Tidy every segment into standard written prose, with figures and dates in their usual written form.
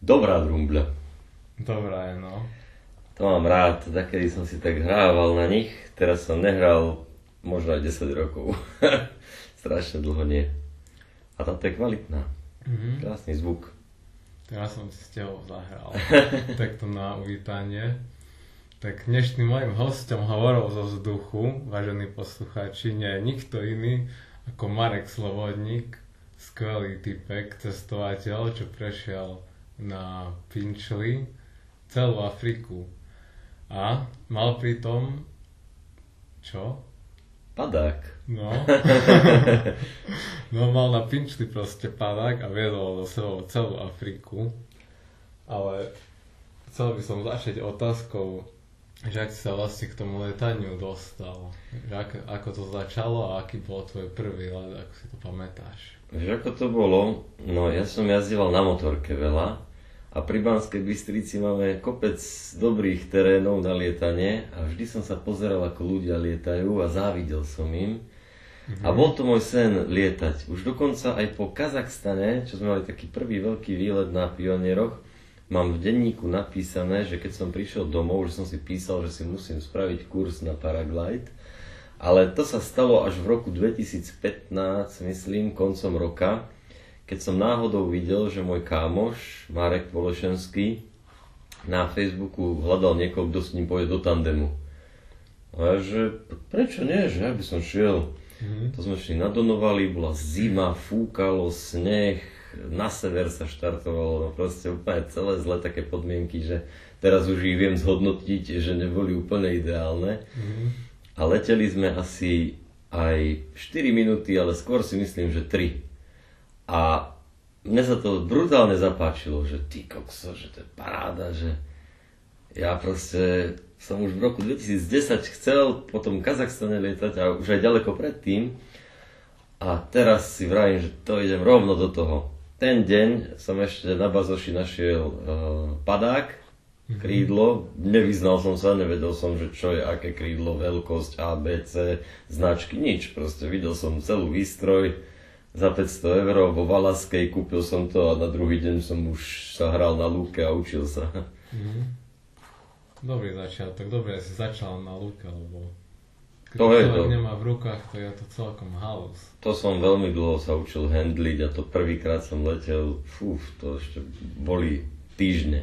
Dobrá drumbľa. Dobrá je, no. To mám rád, takedy som si tak hrával na nich, teraz som nehral možno aj 10 rokov. Strašne dlho nie. A táto je kvalitná. Krásny zvuk. Teraz som si s tebou zahral. Takto na uvítanie. Tak dnešným mojim hosťom hovoril zo vzduchu, vážení poslucháči, nie je nikto iný ako Marek Slobodník, skvelý typek, cestovateľ, čo prešiel na Pinčli celú Afriku. A mal pritom čo? Padák. No. No mal na Pinčli proste padák a viedol do sebou celú Afriku. Ale chcel by som začať otázkou, že ak si sa vlastne k tomu letaniu dostal, že ako to začalo a aký bol tvoj prvý let, ako si to pamätáš? Vieš, ako to bolo? No, ja som jazdíval na motorke veľa a pri Banskej Bystrici máme kopec dobrých terénov na lietanie a vždy som sa pozeral, ako ľudia lietajú a závidel som im. A bol to môj sen lietať. Už dokonca aj po Kazachstane, čo sme mali taký prvý veľký výlet na Pionieroch, mám v denníku napísané, že keď som prišiel domov, že som si písal, že si musím spraviť kurz na paraglide. Ale to sa stalo až v roku 2015, myslím, koncom roka, keď som náhodou videl, že môj kámoš, Marek Polešenský, na Facebooku hľadal niekoho, kto s ním pôjde do tandemu. A ja, že prečo nie, že ja by som šiel. To sme šli na Donovali, bola zima, fúkalo, sneh, na sever sa štartovalo, no proste úplne celé zlé také podmienky, že teraz už ich viem zhodnotiť, že neboli úplne ideálne. A leteli sme asi aj 4 minúty, ale skôr si myslím, že 3. A mne sa to brutálne zapáčilo, že ty kokso, že to je paráda, že ja proste som už v roku 2010 chcel po tom Kazachstane lietať a už aj ďaleko predtým. A teraz si vravím, že to idem rovno do toho. Ten deň som ešte na bazoši našiel padák, krídlo, nevyznal som sa, nevedel som, že čo je aké krídlo, veľkosť A, B, C, značky, nič. Proste videl som celú výstroj za 500 €, vo Valaskej kúpil som to a na druhý deň som už sa hral na lúke a učil sa. Dobrý začiatok, dobre si začal na lúke, lebo keď to je to. Nemá v rukách, to je to celkom halus. To som veľmi dlho sa učil handliť a to prvýkrát som letel, to ešte boli týždne.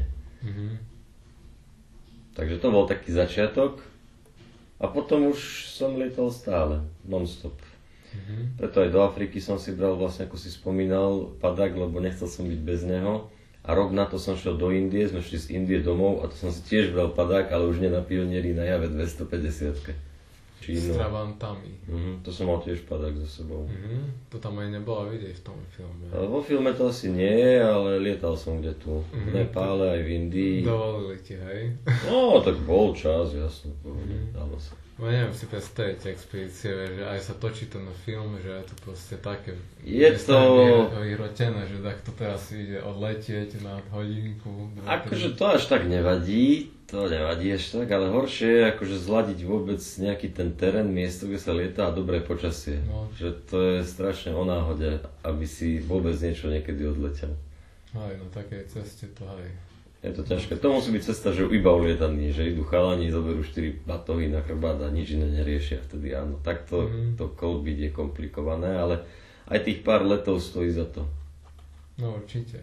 Takže to bol taký začiatok a potom už som lietal stále, non-stop. Preto aj do Afriky som si bral vlastne, ako si spomínal, padák, lebo nechcel som byť bez neho. A rok na to som šiel do Indie, sme šli z Indie domov a to som si tiež bral padák, ale už nie na Pionieri, na Jave 250. S Travantami. To som mal tiež padák so sebou. To tam aj nebolo vidieť v tom filme. Vo filme to asi nie, ale lietal som kde tu. V Nepále, aj v Indii. Dovolili ti, hej? No, tak bol čas, jasne, dalo sa. No neviem si predstaviť expedície, že aj sa točí to na film, že je to proste také... Je to... vyhrotené, že takto teraz ide odletieť na hodinku. Akože to až tak nevadí, až tak, ale horšie je akože zladiť vôbec nejaký ten terén, miesto, kde sa lieta a dobré počasie. No. Že to je strašne o náhode, aby si vôbec niečo niekedy odletel. Aj na takej ceste to aj... Je to ťažké. To musí byť cesta, že iba o lietaní, že idú chalani, zoberú 4 batohy na chrbát a nič iné neriešia. Vtedy áno, takto to kolbiť je komplikované, ale aj tých pár letov stojí za to. No určite.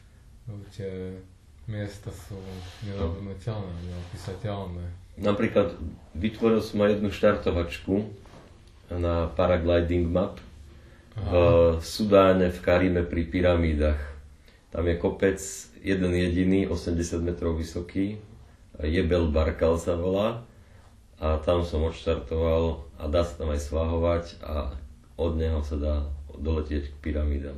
Tie miesta sú nezabudnutelné, neopísateľné. Napríklad vytvoril som aj jednu štartovačku na paragliding map v Sudáne, v Karime pri pyramídach. Tam je kopec, jeden jediný, 80 metrov vysoký, Jebel Barkal sa volá a tam som odštartoval a dá sa tam aj svahovať a od neho sa dá doletieť k pyramídam.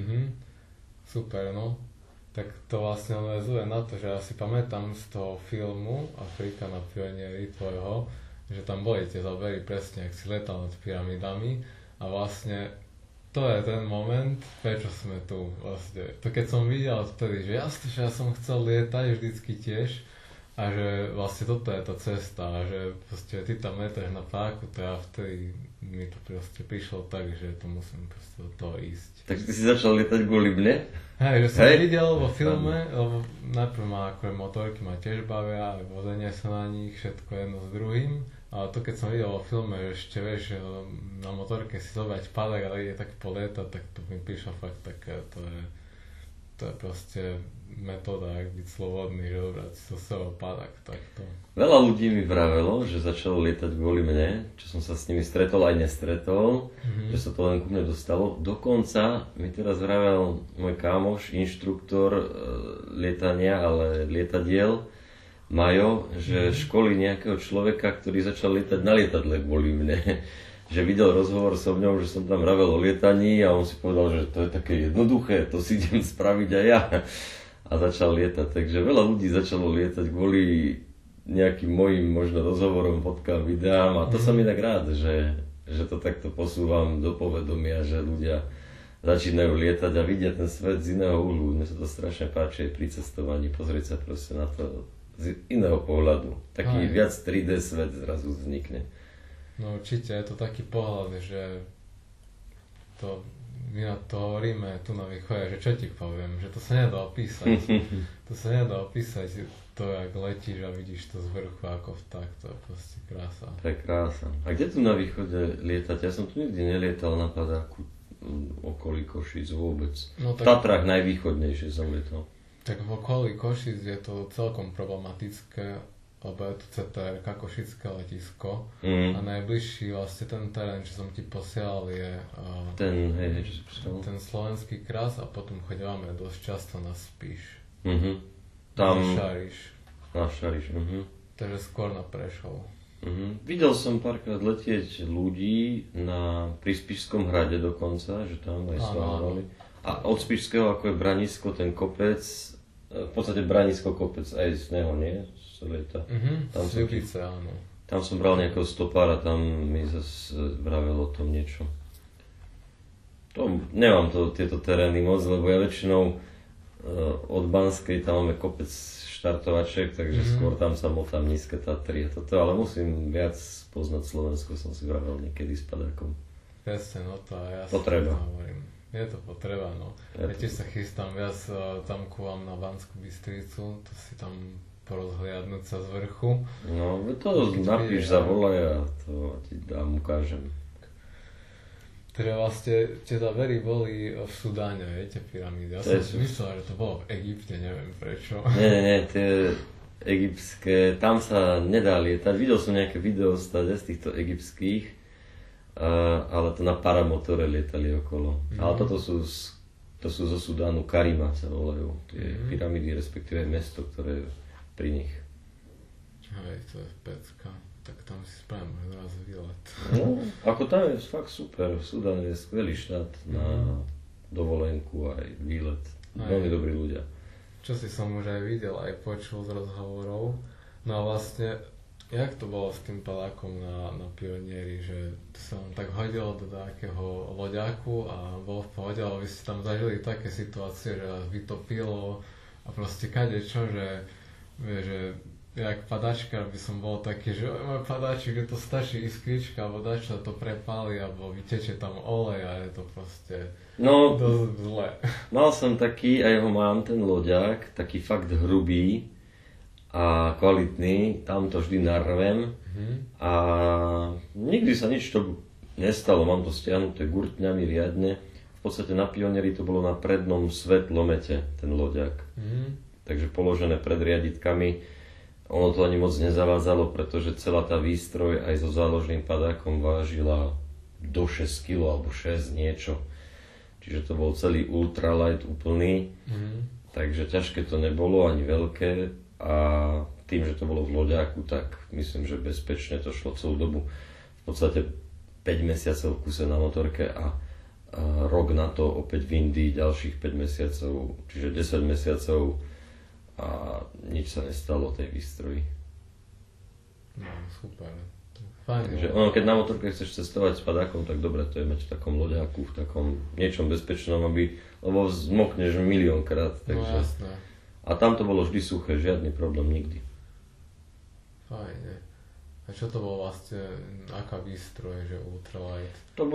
Super, no. Tak to vlastne navezuje na to, že ja si pamätám z toho filmu Afrika na Pionieri tvojho, že tam boli tie zábery presne, ak si letal nad pyramídami a vlastne to je ten moment, prečo sme tu vlastne. To keď som videl vtedy, že jasne, že ja som chcel lietať vždycky tiež A že vlastne toto je tá cesta, a že proste ty tam letáš na páku, to ja vtedy mi to proste prišlo tak, že to musím proste do toho ísť. Takže ty si začal lietať kvôli mne? Hej, že som videl vo filme, lebo najprv ma akože motorky ma tiež bavia, aj vozenie sa na nich, všetko jedno s druhým. Ale to keď som videl vo filme, že ešte vieš, že na motorke si zobrať padák a ide tak polietať, tak to mi prišlo fakt také, to je proste metóda, ak byť slobodný, že dobrať si so sebou padák, takto. Veľa ľudí mi vravelo, že začalo lietať kvôli mne, čo som sa s nimi stretol aj nestretol, že sa to len ku mne dostalo. Dokonca mi teraz vravel môj kámoš, inštruktor lietania, ale lietadiel, Majo, že školí nejakého človeka, ktorý začal lietať na lietadle kvôli mne. Že videl rozhovor so mňou, že som tam vravel o lietaní a on si povedal, že to je také jednoduché, to si idem spraviť aj ja. A začal lietať. Takže veľa ľudí začalo lietať kvôli nejakým mojim možno rozhovorom, fotkám, videám a to som mi tak rád, že to takto posúvam do povedomia, že ľudia začínajú lietať a vidia ten svet z iného uhlu. Mne sa to strašne páči aj pri cestovaní, pozrieť sa proste na to z iného pohľadu. Taký viac 3D svet zrazu vznikne. No určite, je to taký pohľad, že my na to hovoríme tu na východe, že čo ti poviem, že to sa nedá opísať. To sa nedá opísať, to jak letíš a vidíš to z vrchu ako vták, to je proste krása. To je krása. A kde tu na východe lietať? Ja som tu nikdy nelietal na padáku okolí Košíc vôbec. No, tak... V Tatrách najvýchodnejšie som lietal. Tak v okolí Košíc je to celkom problematické, lebo je tu CTR-ka, Košické letisko a najbližší vlastne ten terén, čo som ti posielal, je ten Slovenský Kras a potom chodíme dosť často na Spiš. Tam... Na Šariš. Takže skôr na Prešov. Videl som párkrát letieť ľudí pri Spišskom hrade dokonca, že tam aj slávali. A od Spišského, ako je Branisko, ten kopec, v podstate Branisko kopec, aj z neho, nie? Lieta. Tam som bral nejakého stopára, tam mi zase vravel o tom niečo. Nemám tieto terény moc, lebo ja väčšinou od Banskej tam máme kopec štartovaček, takže skôr tam sa motám nízke Tatry a toto, ale musím viac poznať Slovensko, som si vravel niekedy s padákom. Presne, no to ja potreba. Hovorím. Je to potreba, no. Ja tiež sa chystám viac tam ku vám na Banskú Bystricu, to si tam porozhliadnúť sa z vrchu. No, to napíš, zavolaj a to ti dám, ukážem. Teda vlastne tie zábery boli v Sudáne, tie pyramídy. Ja som si myslel, že to bolo v Egypte, neviem prečo. Nie, tie egyptské, tam sa nedá lietať. Videl som nejaké video z týchto egyptských, ale to na paramotore lietali okolo. Ale to sú zo Sudánu, Karima sa volajú. Tie pyramídy, respektíve mesto, ktoré pri nich. Hej, to je pecka. Tak tam si spravím raz výlet. No, ako tam je fakt super. Sudán je skvelý štát na dovolenku aj výlet. Veľmi dobrí ľudia. Čo si som už aj videl, aj počul z rozhovorov. No a vlastne, jak to bolo s tým padákom na Pionieri, že to sa vám tak hodilo do takého loďaku a bolo v pohode, ale vy ste tam zažili také situácie, že vás vytopilo a proste kadečo, že jak padačka by som bol taký, že môj padáčik, že to stačí iskrička, alebo dačo to prepáli, alebo vyteče tam olej a je to proste dosť zle. Mal som taký, aj ho mám, ten loďák, taký fakt hrubý a kvalitný, tam to vždy narvem a nikdy sa nič to nestalo, mám to stiahnuté gurtňami riadne. V podstate na Pionieri to bolo na prednom svetlomete, ten loďák. Takže položené pred riaditkami. Ono to ani moc nezavádzalo, pretože celá tá výstroj aj so záložným padákom vážila do 6 kg alebo 6 niečo. Čiže to bol celý ultralight úplný. Takže ťažké to nebolo, ani veľké. A tým, že to bolo v loďáku, tak myslím, že bezpečne to šlo celú dobu. V podstate 5 mesiacov v kuse na motorke a rok na to opäť v Indii ďalších 5 mesiacov, čiže 10 mesiacov a nič sa nestalo tej výstroji. No, super. Fajn. Takže keď na motorke chceš cestovať s padákom, tak dobre to je mať v takom loďáku, v takom niečom bezpečnom, lebo zmokneš miliónkrát. Takže... No jasné. A tam to bolo vždy suché, žiadny problém nikdy. Fajne. A čo to bolo vlastne, aká výstroj, že ultralight? To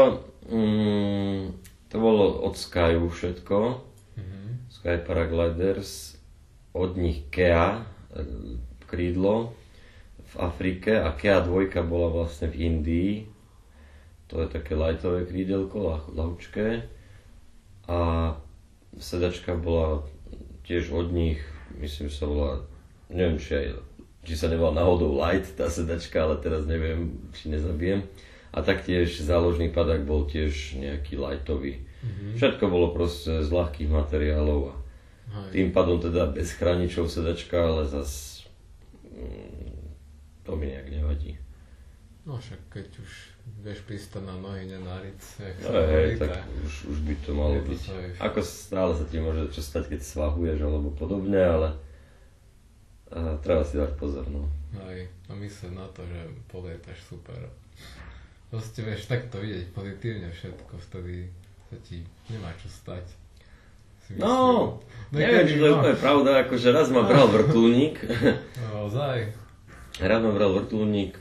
bolo od Skyu všetko. Sky Paragliders, od nich Kea krídlo v Afrike a Kea 2 bola vlastne v Indii. To je také lightové krídelko, ľahučké. A sedačka bola tiež od nich, myslím, že sa volá, neviem, či sa nevolá náhodou light tá sedačka, ale teraz neviem, či nezabijem. A taktiež záložný padák bol tiež nejaký lightový. Všetko bolo proste z ľahkých materiálov a tým pádom teda bez chráničov sedačka, ale zas to mi nejak nevadí. No však keď už vieš pristať na nohy, nenáriť sa, tak už by to malo byť. Ako stále sa ti môže čo stať, keď svahuješ alebo podobne, ale treba si dať pozor, no. Hej, a myslieť na to, že polietaš super. Proste vieš takto vidieť pozitívne všetko, vtedy sa ti nemá čo stať. No, neviem, či to je úplne pravda, akože raz ma bral vrtuľník. Naozaj? Raz ma bral vrtuľník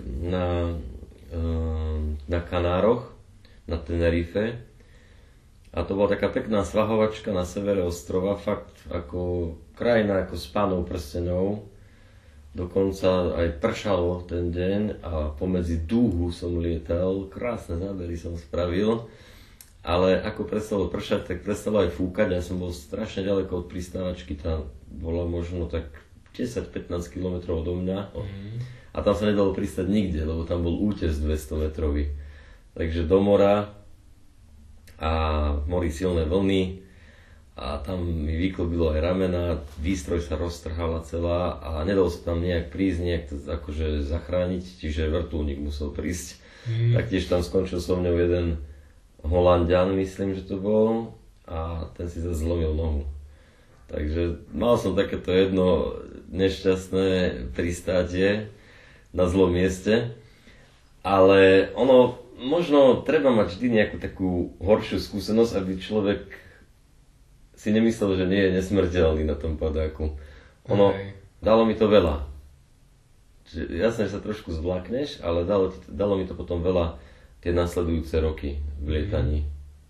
na Kanároch, na Tenerife. A to bola taká pekná svahovačka na severe ostrova, fakt ako krajina ako s Pánou prsteňov. Dokonca aj pršalo ten deň a pomedzi dúhu som lietal, krásne zábery som spravil. Ale ako prestalo pršať, tak prestalo aj fúkať. Ja som bol strašne ďaleko od pristávačky, tam bola možno tak 10-15 km odo mňa. A tam sa nedalo pristať nikde, lebo tam bol útes 200 metrový. Takže do mora a v mori silné vlny a tam mi vyklobilo aj ramena, výstroj sa roztrhala celá a nedalo sa tam nejak prísť, nejak to akože zachrániť, čiže vrtuľník musel prísť. Taktiež tam skončil so mňou jeden Holanďan, myslím, že to bol, a ten si zase zlomil nohu. Takže mal som takéto jedno nešťastné pristátie na zlom mieste, ale ono, možno treba mať vždy nejakú takú horšiu skúsenosť, aby človek si nemyslel, že nie je nesmrteľný na tom padáku. Ono, dalo mi to veľa. Jasne, že sa trošku zvlákneš, ale dalo mi to potom veľa tie nasledujúce roky v lietaní.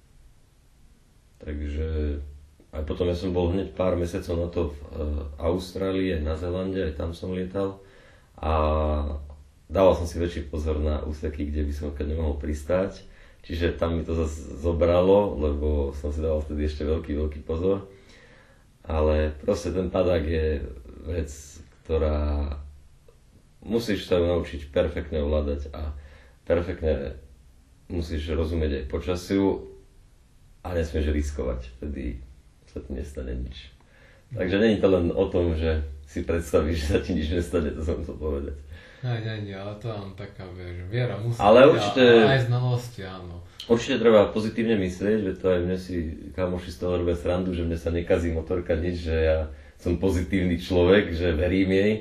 Takže aj potom ja som bol hneď pár mesiacov na to v Austrálii, aj na Zélande, aj tam som lietal. A dával som si väčší pozor na úseky, kde by som keď nemohol pristáť. Čiže tam mi to zase zobralo, lebo som si dával vtedy ešte veľký pozor. Ale proste ten padák je vec, ktorá musíš sa naučiť perfektne ovládať a perfektne musíš rozumieť aj počasiu a nesmieš riskovať, vtedy sa ti nestane nič. Takže nie je to len o tom, že si predstavíš, že sa ti nič nestane, to som chcel povedať. Nie, ale to mám taká, viera musí ale určite, aj znalosti, áno. Určite treba pozitívne myslieť, že to aj mne si kamoši z toho robia srandu, že mne sa nekazí motorka nič, že ja som pozitívny človek, že verím jej.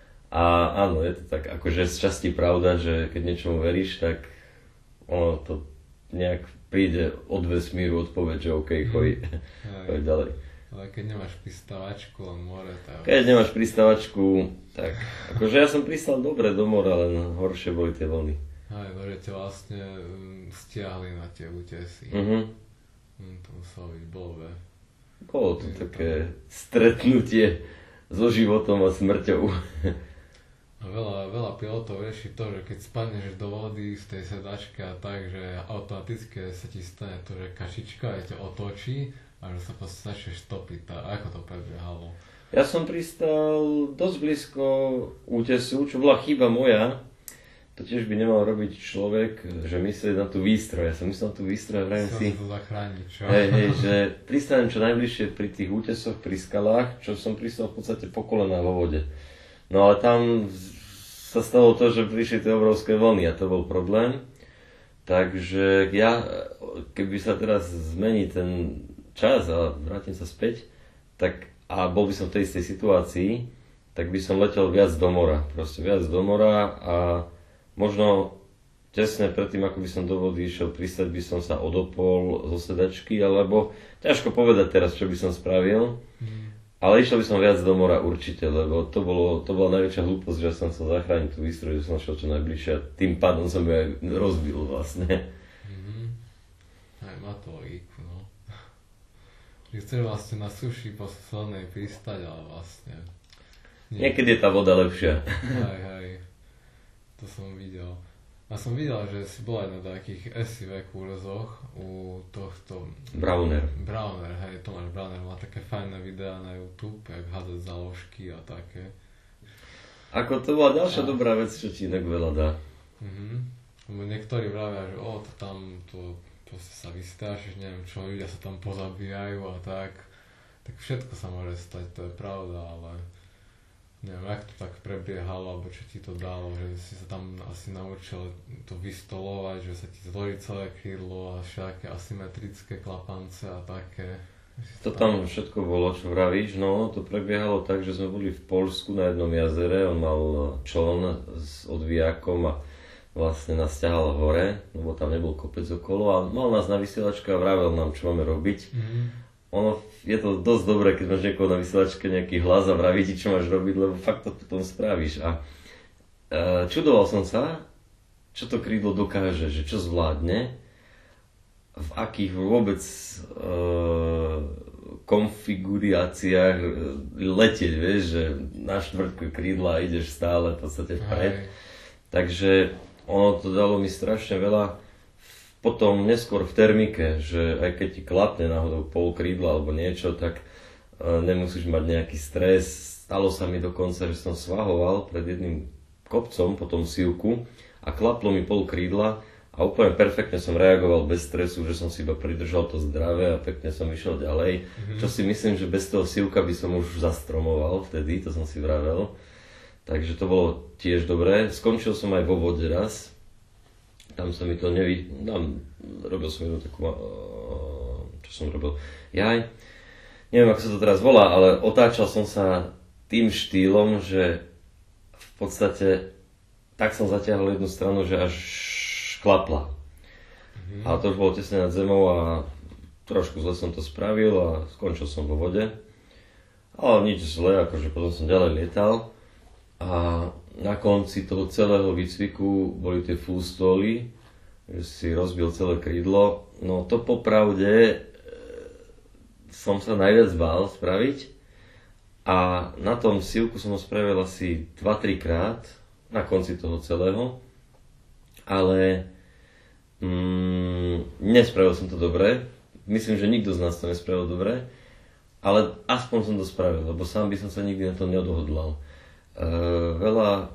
A áno, je to tak akože z časti pravda, že keď niečomu veríš, tak ono to nejak príde od vesmíru odpoveď, že OK, choď ďalej. Ale keď nemáš pristávačku, len more, tak... Keď nemáš pristávačku, tak akože ja som pristal dobre do mora, len horšie boli tie vlny. Aj, že ťa vlastne stiahli na tie útesy. To muselo byť blbé. Bolo to také stretnutie so životom a smrťou. A veľa pilotov rieši to, že keď spadneš do vody z tej sedačky a tak, že automaticky sa ti stane to, že kašička ťa otočí a že sa proste začneš topiť. A ako to prebiehalo? Ja som pristal dosť blízko útesu, čo bola chyba moja. To tiež by nemal robiť človek, že myslieť na tú výstroj. Ja som myslel na tú výstroj a vrajím si... to zachrániť, čo? Hej, že pristanem čo najbližšie pri tých útesoch, pri skalách, čo som pristal v podstate po kolená vo vode. No ale tam sa stalo to, že prišli tie obrovské vlny a to bol problém. Takže ja, keby sa teraz zmení ten čas a vrátim sa späť, tak a bol by som v tej istej situácii, tak by som letel viac do mora. Proste viac do mora a možno tesne predtým, ako by som do vody išiel pristať, by som sa odopol zo sedačky, alebo ťažko povedať teraz, čo by som spravil. Ale išiel by som viac do mora určite, lebo to bola najväčšia hlúposť, že som chcel zachrániť tú výstroj, že som šiel čo najbližšie a tým pádom som ju aj rozbil vlastne. Aj má to logiku, no. Že chceš vlastne na suši po silnej pristať, ale vlastne... Niekedy je tá voda lepšia. Hej, to som videl. A som videl, že si bol aj na takých SIV kurzoch u tohto... Browner, hej, Tomáš Browner má také fajné videá na YouTube, jak hádzať záložky a také. Ako to bola ďalšia dobrá vec, čo ti inak veľa dá. Lebo niektorí vravia, že to tam, to proste sa vystrášiš, neviem čo, ľudia sa tam pozabíjajú a tak. Tak všetko sa môže stať, to je pravda, ale... Neviem, jak to tak prebiehalo, alebo čo ti to dalo, že si sa tam asi naučil to vystolovať, že sa ti zloží celé krídlo a všaké asymetrické klapance a také. To tam všetko bolo, čo vravíš, no to prebiehalo tak, že sme boli v Poľsku na jednom jazere, on mal čln s odvíjakom a vlastne nás ťahal hore, lebo tam nebol kopec okolo a mal nás na vysielačke a vravel nám, čo máme robiť. Ono je to dosť dobré, keď máš niekoho na vysielačke nejaký hlas a vraví ti, čo máš robiť, lebo fakt to potom spravíš. A čudoval som sa, čo to krídlo dokáže, že čo zvládne, v akých vôbec konfiguráciách letieť, vieš, že na štvrtku krídla ideš stále v podstate vpred. Takže ono to dalo mi strašne veľa. Potom neskôr v termike, že aj keď ti klapne náhodou pol krídla alebo niečo, tak nemusíš mať nejaký stres. Stalo sa mi dokonca, že som svahoval pred jedným kopcom, potom sivku a klaplo mi pol krídla a úplne perfektne som reagoval bez stresu, že som si iba pridržal to zdravé a pekne som išiel ďalej. Čo si myslím, že bez toho sivka by som už zastromoval vtedy, to som si vravel. Takže to bolo tiež dobré. Skončil som aj vo vode raz. Tam sa mi to robil som jednu takú, čo som robil, neviem, ako sa to teraz volá, ale otáčal som sa tým štýlom, že v podstate tak som zatiahol jednu stranu, že až klapla. A to už bolo tesne nad zemou a trošku zle som to spravil a skončil som vo vode. Ale nič zle, akože potom som ďalej lietal a na konci toho celého výcviku boli tie full stoly, že si rozbil celé krídlo. No to popravde som sa najviac bál spraviť a na tom sivku som ho spravil asi 2-3 krát na konci toho celého, ale nespravil som to dobre. Myslím, že nikto z nás to nespravil dobre, ale aspoň som to spravil, lebo sám by som sa nikdy na to neodhodlal. Veľa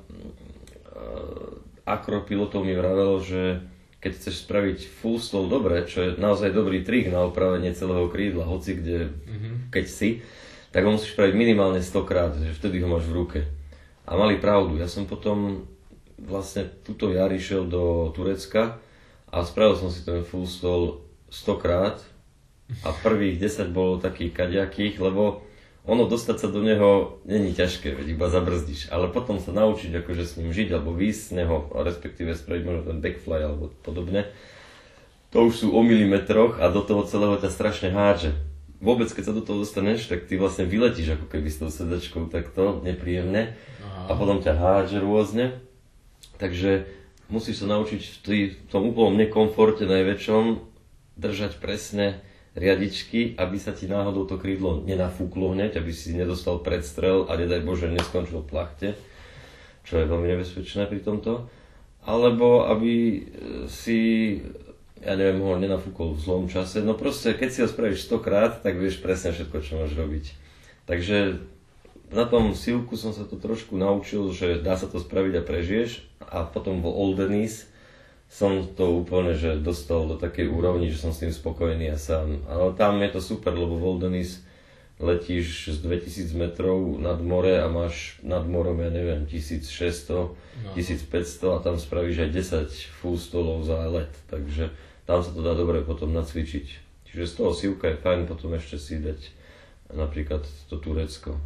akropilotov mi vravelo, že keď chceš spraviť full stall dobre, čo je naozaj dobrý trik na opravenie celého krídla, hoci kde, keď si, tak ho musíš spraviť minimálne 100 krát, že vtedy ho máš v ruke. A mali pravdu, ja som potom vlastne túto jar išiel do Turecka a spravil som si ten full stall 100 krát a prvých 10 bolo takých kaďakých, lebo ono dostať sa do neho není ťažké, veď iba zabrzdiš, ale potom sa naučiť akože s ním žiť alebo výjsť z neho, respektíve spraviť možno ten backfly alebo podobne, to už sú o milimetroch a do toho celého ťa strašne hádže. Vôbec keď sa do toho dostaneš, tak ty vlastne vyletíš ako keby s tou sedačkou takto nepríjemne a potom ťa hádže rôzne, takže musíš sa naučiť v tom úplnom nekomforte najväčšom držať presne riadičky, aby sa ti náhodou to krídlo nenafúklo hneď, aby si nedostal predstrel a nedaj Bože neskončil v plachte, čo je veľmi nebezpečné pri tomto. Alebo aby si, ja neviem, ho nenafúkol v zlom čase. No proste, keď si ho spravíš 100 krát, tak vieš presne všetko, čo máš robiť. Takže na tom silku som sa to trošku naučil, že dá sa to spraviť a prežiješ. A potom vo Oldenis som to úplne že dostal do takej úrovni, že som s tým spokojný a sám. Ale tam je to super, lebo v Oldenis letíš z 2000 metrov nad more a máš nad morom, ja neviem, 1600, 1500 a tam spravíš aj 10 full stallov za let. Takže tam sa to dá dobre potom nacvičiť. Čiže z toho sivka je fajn potom ešte si dať napríklad to Turecko.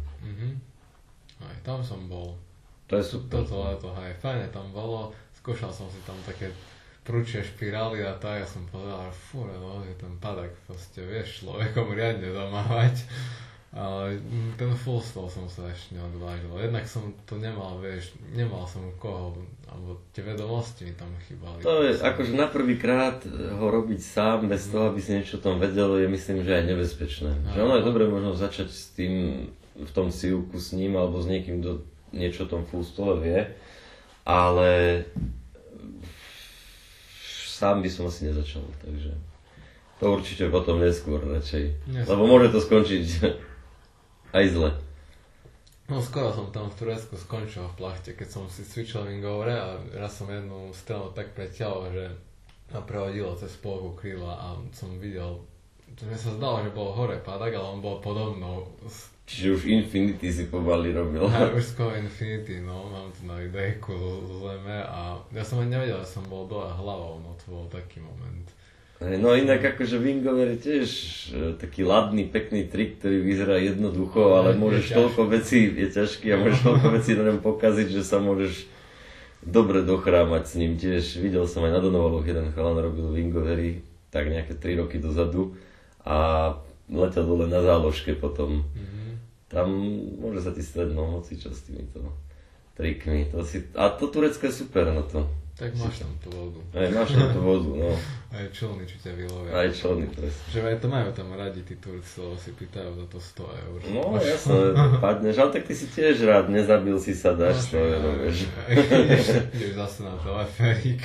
Aj tam som bol. To je super. Toto leto, aj fajne tam bolo. Skúšal som si tam také prúčie špirály a tak, ja som povedal, že fúre, no, že ten padak proste vieš človekom riadne zamávať. Ale ten full stall som sa ešte neodvážil. Jednak som to nemal, vieš, nemal som koho, alebo tie vedomosti mi tam chýbali. To je, akože na prvý krát ho robiť sám, bez toho, aby si niečo o tom vedel, je myslím, že aj nebezpečné. Že ono je dobre možno začať s tým, v tom silku s ním, alebo s niekým, kto niečo o tom full stole vie, ale sám by som asi nezačal, takže to určite potom neskôr radšej, lebo môže to skončiť aj zle. No skoro som tam v Turecku skončil v plachte, keď som si cvičil wingovere a raz som jednu stranu tak preťal, že ma prehodilo cez polku krídla a som videl, že mi sa zdalo, že bol hore padak, ale on bol podobnou. Čiže už Infinity si pomaly robil. Ja už skoro Infinity, no, mám tu na videjku zo zeme a ja som ani nevedel, že som bol dole hlavou, no to bol taký moment. No inak akože wingover je tiež taký ladný, pekný trik, ktorý vyzerá jednoducho, ale môžeš toľko vecí, je ťažký a môžeš toľko vecí na ňom pokaziť, že sa môžeš dobre dochrámať s ním. Tiež videl som aj na Donovaloch, jeden chalan robil wingovery tak nejaké 3 roky dozadu a letel dole na záložke potom. Tam môže sa ti strednú hocičo s týmito trikmi. A to Turecko je super na to. Tak máš tam tú vodu. Aj máš tam tú vodu, no. Aj člny, či ťa vylovia. Aj člny, presne. Že aj to majú tam radi tí Turci, lebo si pýtajú za to 100 eur. No jasne, padneš, ale tak ty si tiež rád, nezabil si sa, dáš 100 eur, vieš. Ideš zase na teleférik,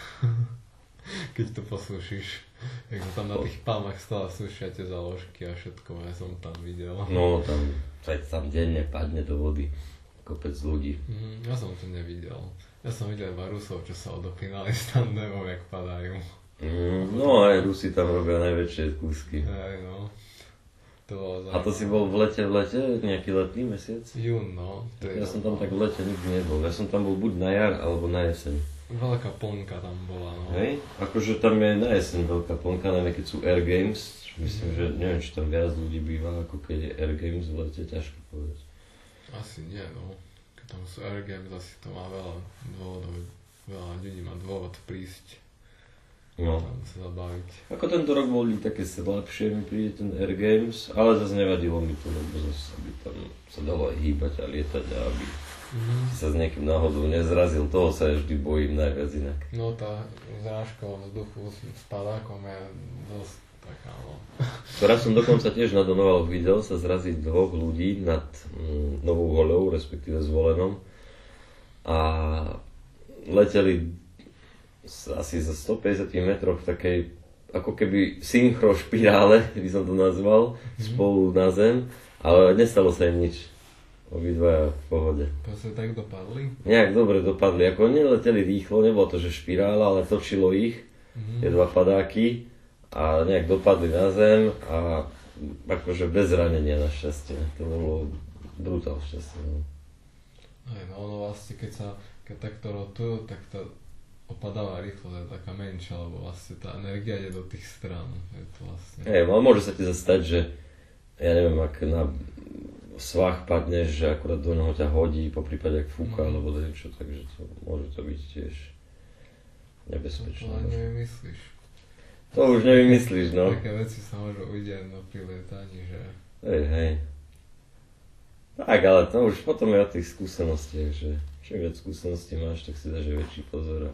keď to poslúšiš. Jak sa tam na tých palmách stále sušia tie záložky a všetko, ja som tam videl. No, tam denne padne do vody kopec ľudí. Ja som to nevidel. Ja som videl iba Rusov, čo sa odopínali s tandemom, jak padajú. No aj Rusi tam robia najväčšie kúsky. Aj no. To bolo zaujímavé. A to si bol v lete, nejaký letný mesiac? Jún, no. Ja som tam tak v lete nikdy nebol. Ja som tam bol buď na jar, alebo na jeseň. Veľká plnka tam bola, no. Hej? Akože tam je na jeseň veľká plnka, najmä keď sú Air Games. Myslím, že neviem, či tam viac ľudí býva, ako keď je Air Games v lete, ťažko povedať. Asi nie, no. Keď tam sú Air Games, asi to má veľa dôvodov. Veľa ľudí má dôvod prísť. No. Tam sa zabaviť. Ako tento rok boli také slabšie, mi príde ten Air Games, ale zase nevadilo mi to, lebo zase aby tam sa dalo aj hýbať a lietať a aby sa s niekým náhodou nezrazil, toho sa ja vždy bojím najviac inak. No tá zrážka vzduchu s padákom je dosť taká, no. Teraz som dokonca tiež na Donovaloch videl sa zraziť 2 ľudí nad Novou Hoľou, respektíve Zvolenom a leteli asi za 150 metroch v takej ako keby synchro špirále, by som to nazval, spolu na zem, ale nestalo sa im nič. Obidvaja v pohode. To sa tak dopadli? Nejak dobre dopadli, ako neleteli rýchlo, nebolo to, že špirála, ale točilo ich, tie 2 padáky a nejak dopadli na zem a akože bez ranenia našťastie. To bolo brutál šťastie. No. Aj no, ono vlastne keď takto rotujú, tak tá opadáva rýchlo, je taká menšia, lebo vlastne tá energia ide do tých strán. Je to vlastne... Ale môže sa ti zastať, že ja neviem, ak na svah padneš, že akurát do neho ťa hodí, poprípade ak fúka alebo niečo, takže to môže to byť tiež nebezpečné. To nevymyslíš. To už nevymyslíš, no. Také veci sa môžu udiať na prilietaní, že... Hej. Tak, ale to už potom je o tých skúsenostiach, že čím viac skúseností máš, tak si dáš väčší pozor.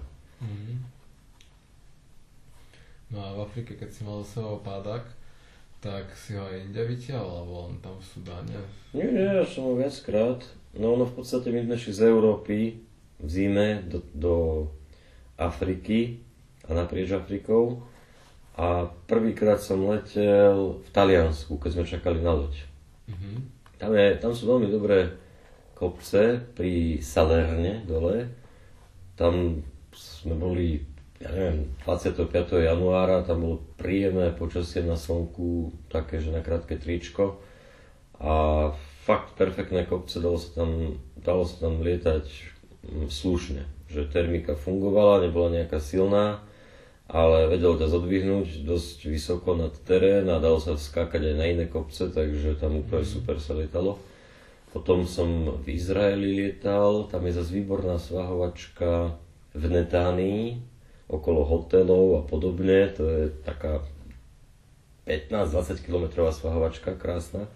No a v Afrike, keď si mal za sebou pádák, tak si ho aj inde vytiaľ, alebo on tam v Sudáne? Nie, ja som ho viackrát. No ono v podstate my sme šli z Európy v zime do Afriky a naprieč Afrikou. A prvýkrát som letel v Taliansku, keď sme čakali na loď. Tam sú veľmi dobré kopce pri Salerne dole. Tam sme boli, ja neviem, 25. januára, tam bolo príjemné počasie na slnku, také, že na krátke tričko. A fakt perfektné kopce, dalo sa tam lietať slušne. Že termika fungovala, nebola nejaká silná, ale vedel ťa zodvihnúť dosť vysoko nad terén a dalo sa skákať aj na iné kopce, takže tam úplne super sa lietalo. Potom som v Izraeli lietal, tam je zase výborná svahovačka v Netánii, okolo hotelov a podobne, to je taká 15-20 km svahovačka, krásna.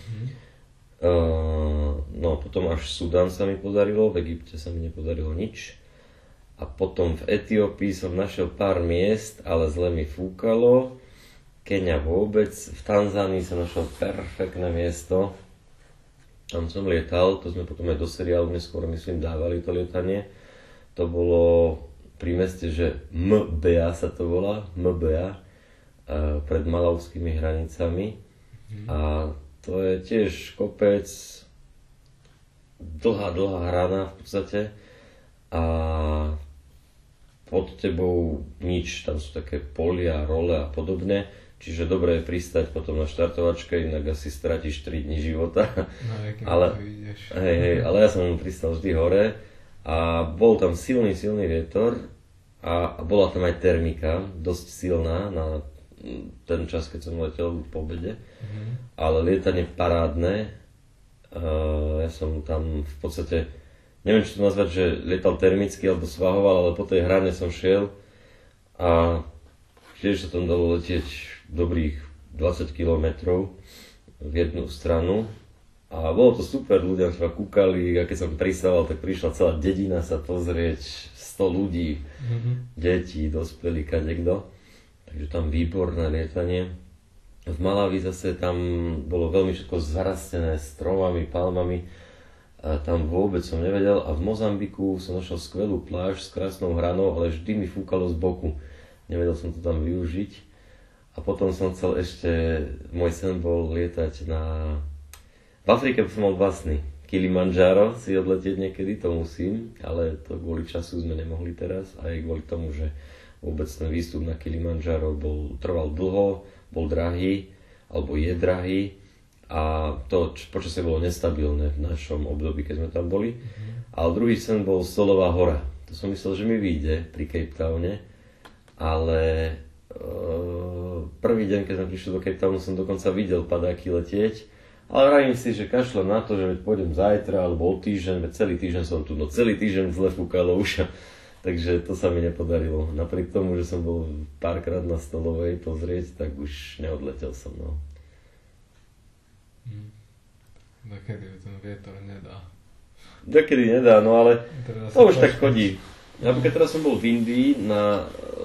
No potom až Sudan sa mi podarilo, v Egypte sa mi nepodarilo nič. A potom v Etiópii som našiel pár miest, ale zle mi fúkalo. Kenia vôbec, v Tanzánii som našiel perfektné miesto. Tam som lietal, to sme potom aj do seriálu neskôr myslím dávali to lietanie. To bolo pri meste, že Mbea sa to volá, Mbea, pred malavskými hranicami. A to je tiež kopec, dlhá hrana v podstate a pod tebou nič, tam sú také polia, role a podobne, čiže dobre je pristať potom na štartovačke, inak asi stratíš 3 dní života. No, ale ja som pristal vždy hore a bol tam silný vietor a bola tam aj termika, dosť silná na ten čas, keď som letel po obede, ale lietanie parádne. Ja som tam v podstate, neviem čo to nazvať, že lietal termicky alebo svahoval, ale po tej hrane som šiel a tiež sa tam dalo letieť dobrých 20 km v jednu stranu a bolo to super, ľudia sa kúkali a keď som pristával, tak prišla celá dedina sa pozrieť, 100 ľudí, deti, dospelí, kadekto. Takže tam výborné lietanie. V Malawi zase tam bolo veľmi všetko zarastené stromami, palmami. A tam vôbec som nevedel. A v Mozambiku som našiel skvelú pláž s krásnou hranou, ale vždy mi fúkalo z boku. Nevedel som to tam využiť. A potom som chcel ešte, môj sen bol lietať na... V Afrike som mal vlastný. Kilimanjaro si odletieť niekedy, to musím, ale to kvôli času sme nemohli teraz. Aj kvôli tomu, že vôbec ten výstup na Kilimanjaro trval dlho, bol drahý, alebo je drahý a to počasie bolo nestabilné v našom období, keď sme tam boli. Ale druhý sen bol Solová hora. To som myslel, že mi vyjde pri Cape Towne, ale prvý deň, keď sme prišli do Cape Townu, som dokonca videl padáky letieť, ale vravím si, že kašľam na to, že pôjdem zajtra alebo o týždeň, veď celý týždeň som tu, no celý týždeň zle fúkalo už. Takže to sa mi nepodarilo. Napriek tomu, že som bol párkrát na Stolovej pozrieť, tak už neodletel som. No. Dokedy ten vietor nedá. Dokedy nedá, no ale to už tak chodí. Napríklad teraz som bol v Indii na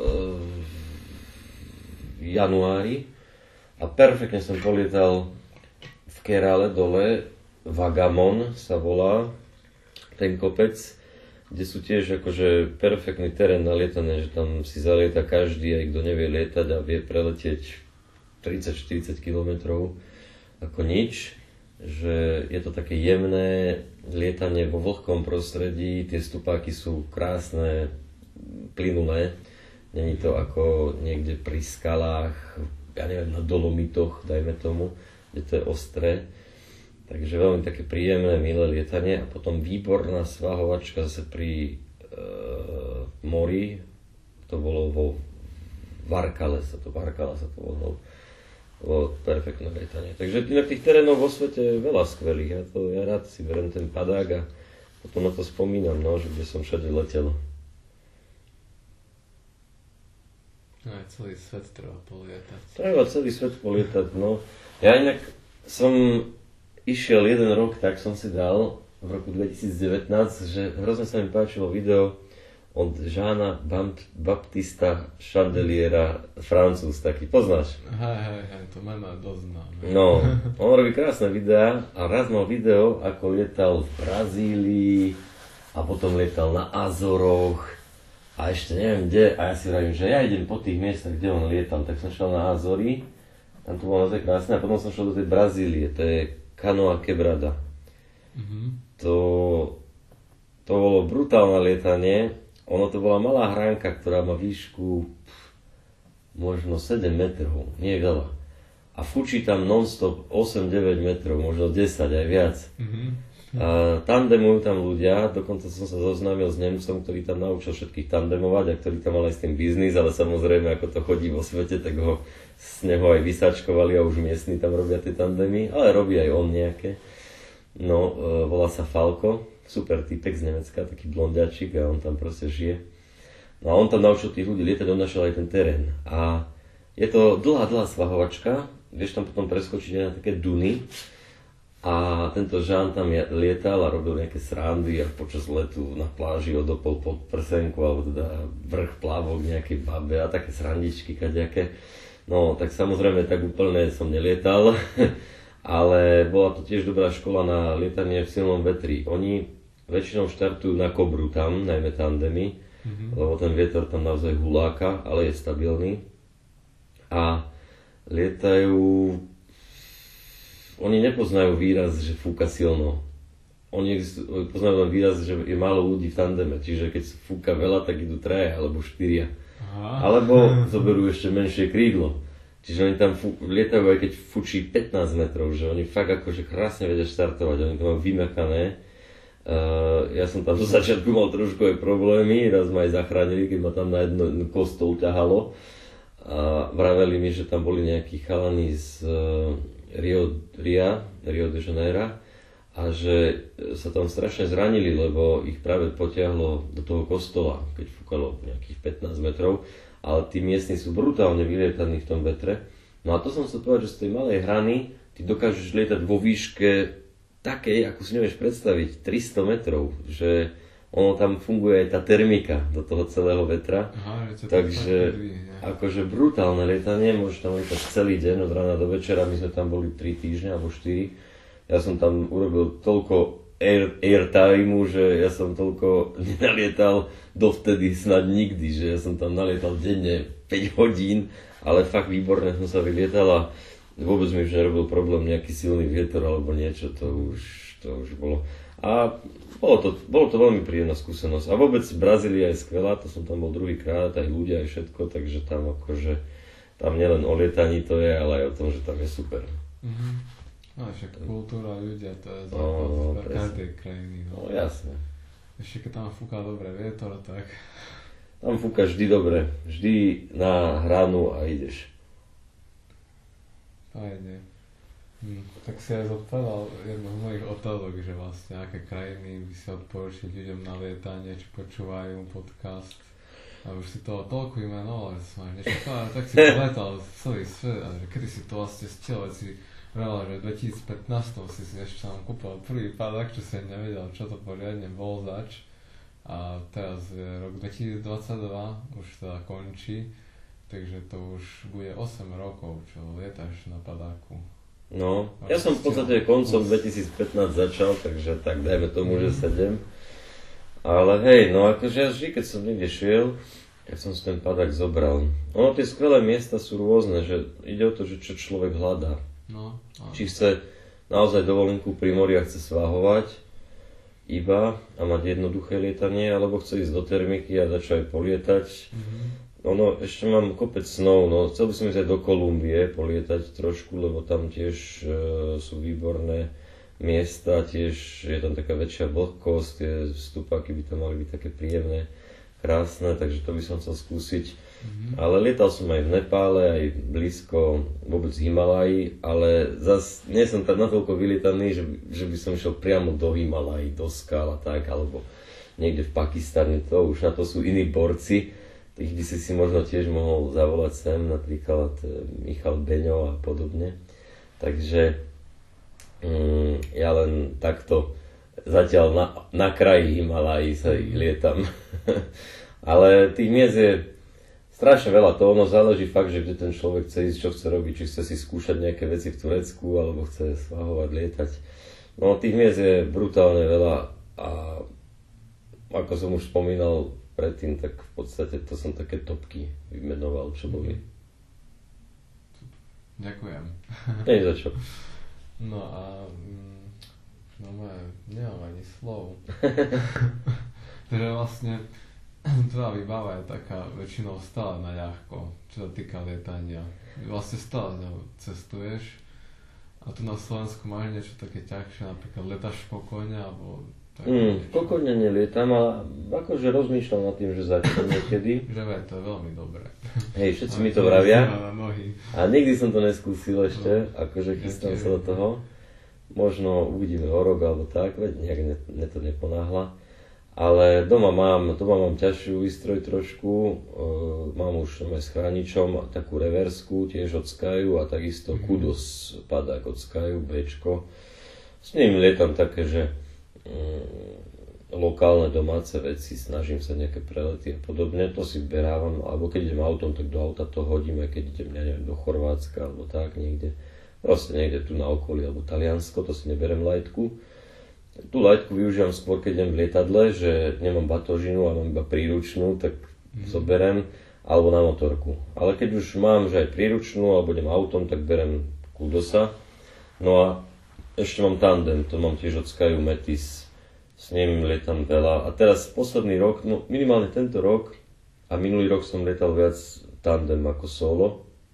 januári a perfektne som polietal v Kerale dole, Vagamon sa volá ten kopec, kde sú tiež akože perfektný terén na lietanie, že tam si zalieta každý, aj kto nevie lietať a vie preletieť 30-40 km ako nič, že je to také jemné lietanie vo vlhkom prostredí, tie stupáky sú krásne, plynulé, není to ako niekde pri skalách, ja neviem, na Dolomitoch, dajme tomu, kde to je ostré. Takže veľmi také príjemné, milé lietanie a potom výborná svahovačka zase pri mori, to bolo vo Varkala sa to volalo. Bolo perfektné lietanie. Takže tých terénov vo svete je veľa skvelých. Ja rád si beriem ten padák a potom na to spomínam, no, že kde som všade letel. No aj celý svet treba polietať. Treba celý svet polietať, no. Ja inak som išiel jeden rok, tak som si dal v roku 2019, že hrozne sa mi páčilo video od Jeana Baptista Chandeliera, Francúz taký, poznáš? Hej, to meno je dosť známe. No, on robí krásne videá a raz mal video, ako lietal v Brazílii a potom lietal na Azoroch a ešte neviem kde a ja si vravím, že ja idem po tých miestach, kde on lietal, tak som šiel na Azory, tam to bolo naozaj krásne a potom som šiel do tej Brazílie, to je Canoa Quebrada. To bolo brutálne lietanie. Ono to bola malá hránka, ktorá má výšku možno 7 metrov, nie veľa. A fučí tam non-stop 8-9 metrov, možno 10 aj viac. A tandemujú tam ľudia, dokonca som sa zoznámil s Nemcom, ktorý tam naučil všetkých tandemovať a ktorý tam mal aj s tým biznis, ale samozrejme ako to chodí vo svete, tak ho z neho aj vysačkovali a už miestni tam robia tie tandemy, ale robí aj on nejaké. No, volá sa Falko, super typek z Nemecka, taký blondiačik a on tam proste žije. No a on tam naučil tých ľudí lietať, on našiel aj ten terén. A Je to dlhá svahovačka, vieš tam potom preskočiť na také duny a tento Žán tam lietal a robil nejaké srandy a počas letu na pláži odopol pod prsenku alebo teda vrch plávok nejakej babe a také srandičky kadejaké. No tak samozrejme tak úplne som nelietal, ale bola to tiež dobrá škola na lietanie v silnom vetri. Oni väčšinou štartujú na Kobru tam, najmä tandemy, lebo ten vietor tam naozaj huláka, ale je stabilný. A lietajú, oni nepoznajú výraz, že fúka silno. Oni poznajú len výraz, že je málo ľudí v tandeme, čiže keď fúka veľa, tak idú 3 alebo 4. Alebo zoberú ešte menšie krídlo. Čiže oni tam lietajú aj keď fučí 15 metrov, že oni fakt akože krásne vedia štartovať, oni to majú vymakané. Ja som tam do začiatku mal trošku aj problémy, raz ma aj zachránili, keď ma tam na jedno kostol ťahalo. A vraveli mi, že tam boli nejakí chalani z Rio de Janeiro a že sa tam strašne zranili, lebo ich práve potiahlo do toho kostola, keď fúkalo nejakých 15 metrov, ale tí miestni sú brutálne vylietaní v tom vetre. No a to som chcel povedať, že z tej malej hrany ty dokážeš lietať vo výške takej, ako si nevieš predstaviť, 300 metrov, že ono tam funguje aj tá termika do toho celého vetra. Takže akože brutálne lietanie, môžeš tam lietať celý deň od rána do večera, my sme tam boli 3 týždne alebo 4. Ja som tam urobil toľko airtimeu, že ja som toľko nenalietal dovtedy snad nikdy, že ja som tam nalietal denne 5 hodín, ale fakt výborne som sa vylietal a vôbec mi už nerobil problém nejaký silný vietor alebo niečo, to už bolo. A bolo to veľmi príjemná skúsenosť. A vôbec Brazília je skvelá, to som tam bol druhýkrát, aj ľudia, aj všetko, takže tam akože, tam nielen o lietaní to je, ale aj o tom, že tam je super. No však kultúra, ľudia, to je základ každej krajiny. No jasne. Ešte keď tam fúka dobre vietor, tak... Tam fúka vždy dobre, vždy na hranu a ideš. Fajne. Tak si aj zodpovedal jednu z mojich otázok, že vlastne aké krajiny by si odporúčil ľuďom na lietanie, či počúvajú podcast. A už si toho toľko vymenoval, že som až nečakal, tak si letal celý svet, a že kedy si to vlastne stiel, si veľa, že v 2015 si ešte tam kúpil prvý padák, čo si nevedel, čo to poriadne bol zač. A teraz je rok 2022, už teda končí, takže to už bude 8 rokov, čo lietáš na padáku. No, ja som v podstate koncom 2015 začal, takže tak dajme tomu, že 7. Ale hej, no akože ja vždy, keď som niekde šiel, keď som si ten padák zobral. Ono, tie skvelé miesta sú rôzne, že ide o to, že čo človek hľadá. No, či chce naozaj dovolenku pri mori a chce svahovať iba a mať jednoduché lietanie, alebo chce ísť do termiky a začať aj polietať. Ono, ešte mám kopec snov, no chcel by som ísť aj do Kolumbie polietať trošku, lebo tam tiež sú výborné miesta, tiež je tam taká väčšia vlhkosť, tie stupáky by tam mali byť také príjemné, krásne, takže to by som chcel skúsiť. Ale lietal som aj v Nepále, aj blízko vôbec Himalají, ale zas nie som tam natoľko vylietaný, že by som išiel priamo do Himalají, do skal a tak, alebo niekde v Pakistane, to už na to sú iní borci. Tých by si možno tiež mohol zavolať sem, napríklad Michal Beňo a podobne. Takže ja len takto zatiaľ na kraji Himalají sa lietam. Ale tých miest je strašne veľa, to ono záleží fakt, že kde ten človek chce ísť, čo chce robiť, či chce si skúšať nejaké veci v Turecku, alebo chce svahovať, lietať. No tých miest je brutálne veľa a ako som už spomínal predtým, tak v podstate to som také topky vymenoval, čo boli. Ďakujem. Nie za čo. No a nemám ani slov. Takže vlastne tvoja výbava je taká väčšinou stále na ľahko, čo sa týka lietania. Vlastne stále cestuješ a tu na Slovensku máš niečo také ťažšie, napríklad letáš spokojne alebo Spokojne nelietam, ale akože rozmýšľam nad tým, že začnem niekedy. Že to je veľmi dobré. Hej, všetci mi to vravia. A nikdy som to neskúsil ešte, akože chystám sa do toho. Možno uvidíme o rok alebo tak, veď nejak mne to neponáhla. Ale doma mám ťažšiu výstroj trošku, mám už s chráničom takú reversku tiež od Skyu a takisto Kudos padák od Skyu, Bčko. S ním lietam také, že lokálne domáce veci, snažím sa nejaké prelety a podobne, to si berávam, alebo keď idem autom, tak do auta to hodím, aj keď idem, ja neviem, do Chorvátska alebo tak niekde, proste niekde tu na okolí, alebo Taliansko, to si neberem lajtku. Tú lajtku využívam skôr, keď idem v lietadle, že nemám batožinu a mám iba príručnú, tak zoberem, alebo na motorku. Ale keď už mám, že aj príručnú, alebo idem autom, tak berem Kudosa. No a ešte mám tandem, to mám tiež od Skyu Metis, s ním lietam veľa. A teraz posledný rok, no minimálne tento rok a minulý rok som lietal viac tandem ako solo.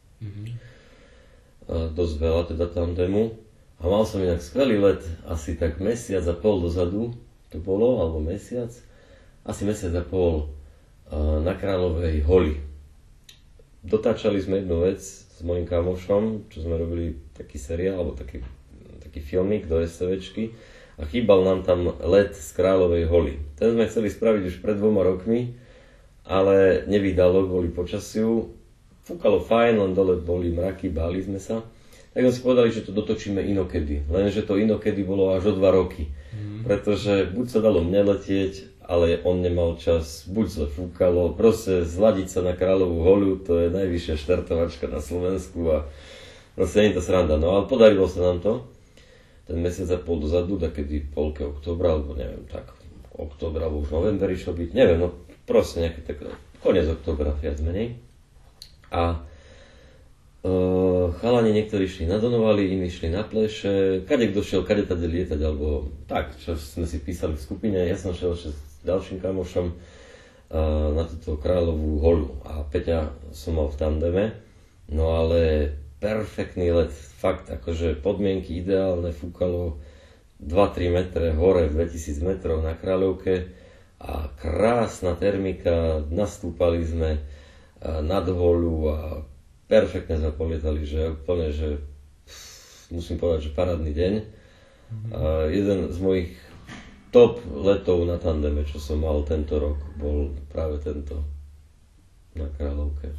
Dosť veľa teda tandemu. A mal som inak skvelý let, asi tak mesiac a pol dozadu, to bolo, alebo mesiac, asi mesiac a pol na Kráľovej holi. Dotáčali sme jednu vec s mojím kamošom, čo sme robili taký seriál, alebo taký filmik do STVčky a chýbal nám tam let z Kráľovej holy. Ten sme chceli spraviť už pred 2 rokmi, ale nevydalo kvôli počasiu. Fúkalo fajn, len dole boli mraky, báli sme sa. Tak sme si povedali, že to dotočíme inokedy. Lenže to inokedy bolo až o 2 roky. Pretože buď sa dalo mne letieť, ale on nemal čas, buď zle fúkalo. Proste zladiť sa na Kráľovú holu, to je najvyššia štartovačka na Slovensku a proste nie je to sranda. No ale podarilo sa nám to. Ten mesiac a pol dozadu, takedy polke októbra, alebo neviem, tak októbra, alebo už november išlo byť, neviem, no proste nejaké také, koniec októbra, viac menej. A chalani niektorí šli na Donovali, iní šli na Pleše, kadekto šiel, kade tady lietať, alebo tak, čo sme si písali v skupine. Ja som šiel ešte s ďalším kamošom na túto Kráľovú holu a Peťa som mal v tandeme, no ale perfektný let, fakt akože podmienky ideálne, fúkalo 2-3 metre hore, 2000 metrov na Kráľovke a krásna termika, nastúpali sme nad holu a perfektne sme polietali, že úplne, že musím povedať, že parádny deň. Jeden z mojich top letov na tandeme, čo som mal tento rok, bol práve tento na Kráľovke.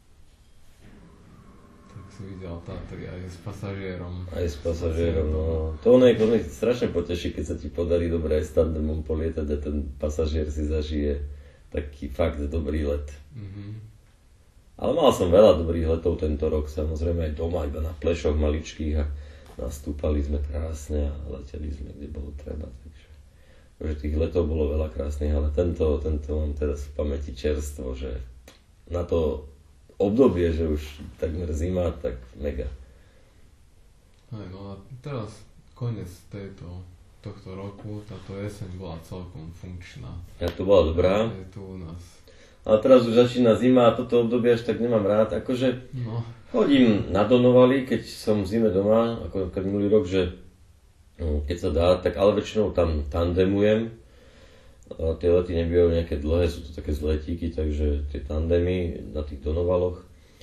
Tak si videl Tatry aj s pasažierom. Aj s pasažierom, no. To ono strašne poteší, keď sa ti podarí dobre aj s tandemom polietať a ten pasažier si zažije taký fakt dobrý let. Ale mal som veľa dobrých letov tento rok, samozrejme aj doma, iba na plešoch maličkých a nastúpali sme krásne a leteli sme, kde bolo treba. Takže tých letov bolo veľa krásnych, ale tento mám teraz v pamäti čerstvo, že na to obdobie, že už takmer zima, tak mega. Aj, no a teraz koniec tohto roku, táto jeseň bola celkom funkčná. Ja to bola dobrá. Je tu u nás. Ale teraz už začína zima a toto obdobie až tak nemám rád. Akože chodím na Donovali, keď som v zime doma, ako minulý rok, že keď sa dá, tak ale väčšinou tam tandemujem. A tie lety nebývajú nejaké dlhé, sú to také zletíky, takže tie tandemy na tých Donovaloch.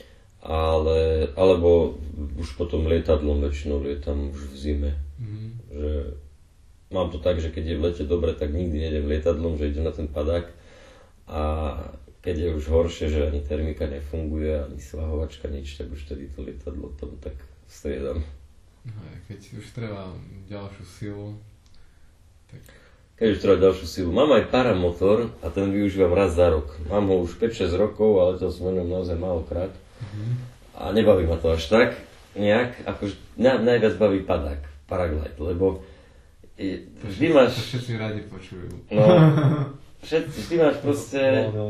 Alebo už potom lietadlom väčšinou lietam už v zime. Že mám to tak, že keď je v lete dobre, tak nikdy nejdem lietadlom, že idem na ten padák. A keď je už horšie, že ani termika nefunguje, ani svahovačka, nič, tak už tedy to lietadlo tam tak striedam. Keď už treba ďalšiu silu, tak... Keď už treba ďalšiu silu. Mám aj paramotor a ten využívam raz za rok. Mám ho už 5-6 rokov, ale to som menom naozaj málokrát. A nebaví ma to až tak nejak, akože najviac baví padák, paraglide, lebo vždy máš... To všetci radi počujú. No, vždy máš proste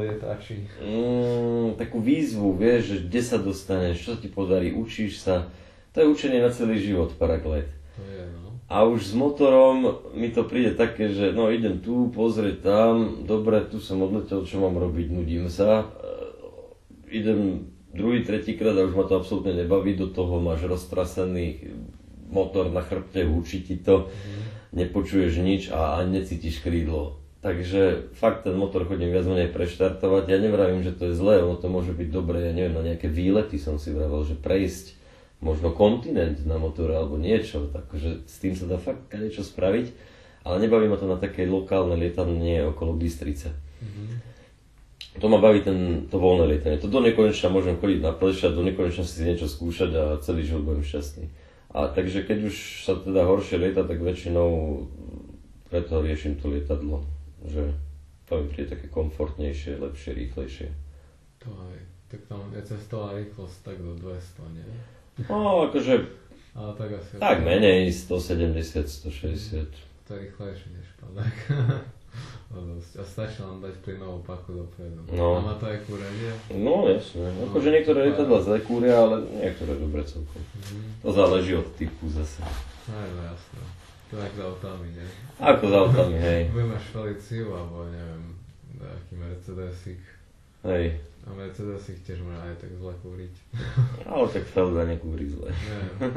takú výzvu, vieš, že kde sa dostaneš, čo ti podarí, učíš sa. To je učenie na celý život, paraglide. To je, no. A už s motorom mi to príde také, že no idem tu, pozrieť tam, dobre, tu som odletel, čo mám robiť, nudím sa. Idem druhý, tretíkrát a už ma to absolútne nebaví, do toho máš roztrasený motor na chrbte, hučí ti to, nepočuješ nič a ani necítiš krídlo. Takže fakt ten motor chodím viac menej preštartovať. Ja nevravím, že to je zlé, ono to môže byť dobré, ja neviem, na nejaké výlety som si vravel, že prejsť možno kontinent na motore alebo niečo, takže s tým sa dá fakt niečo spraviť. Ale nebaví ma to na také lokálne lietanie okolo Bystrice. To ma baví to voľné lietanie. To do nekonečna môžem chodiť na plešať, do nekonečna si niečo skúšať a celý život budem šťastný. A takže keď už sa teda horšie lieta, tak väčšinou preto riešim to lietadlo. Že to mi príde také komfortnejšie, lepšie, rýchlejšie. To aj. Tak tam je cestová rýchlosť tak do 200, nie? No, akože... Ale tak asi... Tak menej, 170, 160. To je rýchlejšie než padák. A stačí len dať plynovú paku dopredu. No. A má to aj kúrenie? No, jasne. Akože niektoré lietadlá zakúria, ale niektoré dobre celkom. To záleží od typu zase. Aj, no jasné. To je tak s autami, nie? Ako s autami, hej. Máš Feliciu, alebo neviem, nejaký Mercedesik. Hej. A Mercedesik tiež môže aj tak zle kúriť. Ale tak Felda nekúri zle. Nie.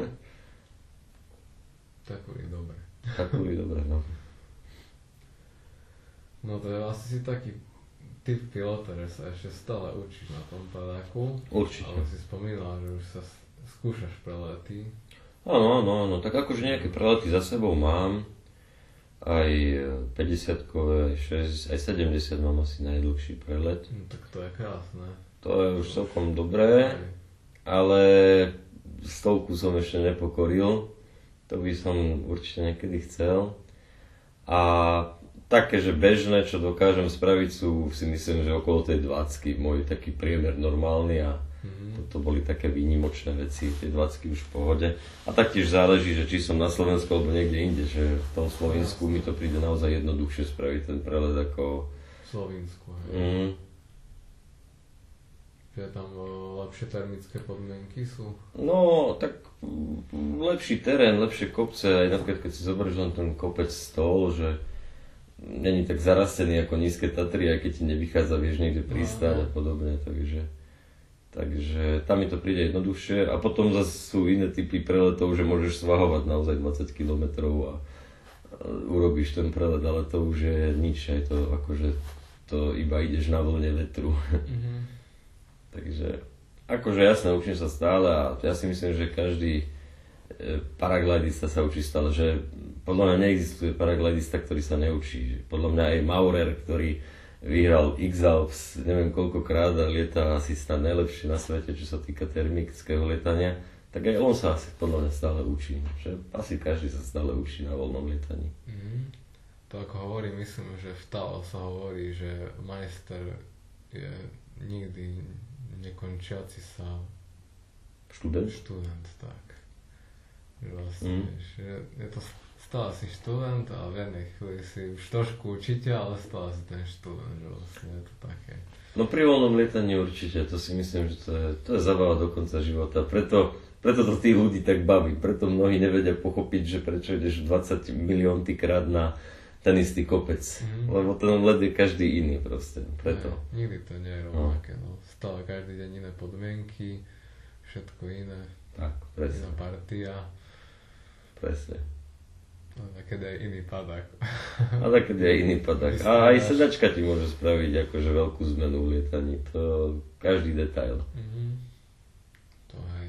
Tak kúri dobre. Tak kúri dobre, no. No to je asi si taký typ pilota, že sa ešte stále učíš na tom padáku. Určite. Ale si spomínal, že už sa skúšaš prelety. Áno, tak akože nejaké prelety za sebou mám. Aj 50-kové, aj 70 mám asi najdlhší prelet. No tak to je krásne. To je už celkom dobré, ale 100 som ešte nepokoril. To by som určite niekedy chcel. A také, že bežné, čo dokážem spraviť, sú si myslím, že okolo tej 20, môj taký priemer normálny a toto boli také výnimočné veci, tie 20 už v pohode. A taktiež záleží, že či som na Slovensku alebo niekde inde, že v tom Slovensku mi to príde naozaj jednoduchšie spraviť ten prelet ako... V Slovensku, hej. Že tam lepšie termické podmienky sú? No, tak lepší terén, lepšie kopce, aj napríklad keď si zoberieš len ten kopec Stôl, že není tak zarastený ako nízke Tatry, aj keď ti nevychádza, vieš niekde pristáť a podobne, takže tam mi to príde jednoduchšie a potom zase sú iné typy preletov, že môžeš svahovať naozaj 20 km a urobíš ten prelet, ale to už je nič, aj to akože to iba ideš na vlne vetru. Takže akože jasné, učím sa stále a ja si myslím, že každý paraglidista sa učí stále, že podľa mňa neexistuje paraglidista, ktorý sa neučí. Podľa mňa aj Maurer, ktorý vyhral X-Alps neviem koľkokrát a lieta asi snad najlepšie na svete, čo sa týka termického lietania, tak aj on sa asi podľa mňa stále učí. Že asi každý sa stále učí na voľnom lietaní. To ako hovorí, myslím, že v Tao sa hovorí, že majster je nikdy nekončiaci sa Študent, tak. Že vlastne, že je to stále si študent a v jednej chvíli si už trošku učiteľ, ale stále si ten študent, že vlastne je to také. No pri voľnom lietaní určite, to si myslím, že to je zabava do konca života, preto to tých ľudí tak baví, preto mnohí nevedia pochopiť, že prečo ideš 20 miliónty krát na ten istý kopec, lebo ten let je každý iný proste, preto. Nikdy to nie je rovnaké, no. Stále každý deň iné podmienky, všetko iné, tak, presne. iná partia. Presne. A takedy aj iný padák. A takedy aj iný padák. A aj sedačka ti môže spraviť akože veľkú zmenu v lietaní, to každý detail. To aj.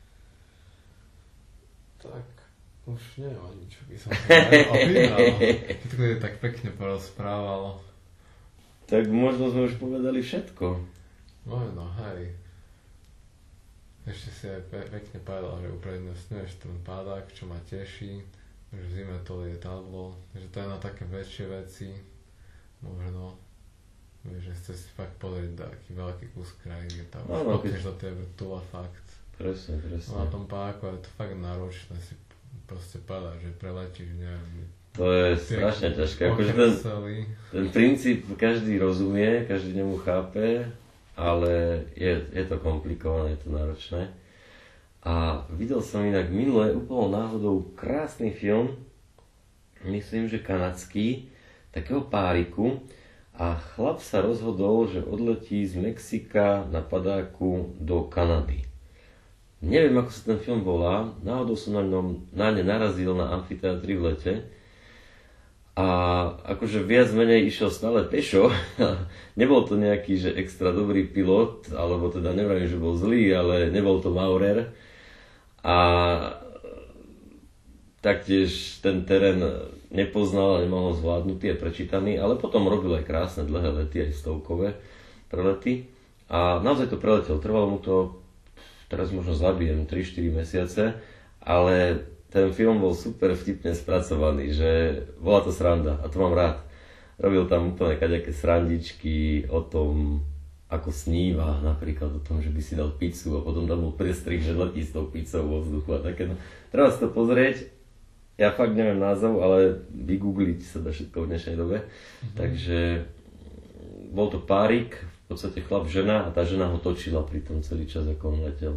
Tak, už neviem ani, čo by som opýtal. Všetko je tak pekne porozprával. Tak možno sme už povedali všetko. No, hej. Ešte si aj pekne povedal, že uprednostňuješ ten padák, čo ma teší, že v zime to lietadlo, že to je na také väčšie veci, možno, že chce si fakt pozrieť taký veľký kus krajiny, tam už potneš do tej vrtule fakt. Presne. No na tom padáku je to fakt náročné si proste padať, že preletíš, neviem. To je strašne ťažké, akože ten princíp každý rozumie, každý nemu chápe, ale je to komplikované, je to náročné. A videl som inak minule úplnou náhodou krásny film, myslím, že kanadský, takého páriku a chlap sa rozhodol, že odletí z Mexika na padáku do Kanady. Neviem, ako sa ten film volá, náhodou som na ne narazil na amfiteátri v lete a akože viac menej išiel stále pešo. Nebol to nejaký, že extra dobrý pilot, alebo teda neviem, že bol zlý, ale nebol to Maurer. A taktiež ten terén nepoznal a nemal ho zvládnutý a prečítaný, ale potom robil aj krásne dlhé lety, aj stovkové prelety. A naozaj to preletel. Trvalo mu to, teraz možno zabijem, 3-4 mesiace, ale ten film bol super vtipne spracovaný, že bola to sranda a to mám rád. Robil tam úplne kadejaké srandičky o tom, ako sníva, napríklad o tom, že by si dal pizzu a potom tam bol prestrih, že letí s tou pizzou vo vzduchu a také. Treba si to pozrieť. Ja fakt neviem názov, ale vygoogliť sa dá všetko v dnešnej dobe. Takže bol to párik, v podstate chlap, žena a tá žena ho točila pri tom celý čas, ako on letel.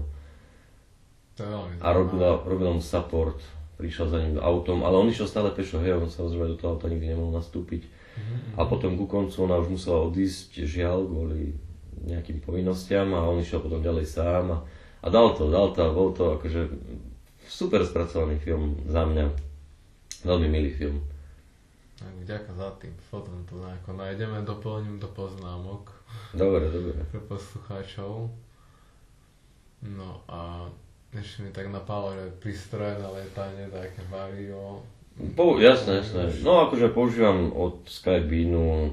A robila mu support, prišiel za ním autom, ale on išiel stále pešo, hej, on samozrejme do toho auta nikdy nemohol nastúpiť. A potom ku koncu ona už musela odísť, žiaľ, kvôli nejakým povinnostiam a on išiel potom ďalej sám a dal to, bol to akože super spracovaný film za mňa. Veľmi milý film. Ďakujem za tým, potom to nejako nájdeme, doplním do poznámok. Dobre. Pre poslucháčov. No a ešte mi tak napadlo, že prístroje na lietanie, také vario. Jasné. No akože používam od Skybeanu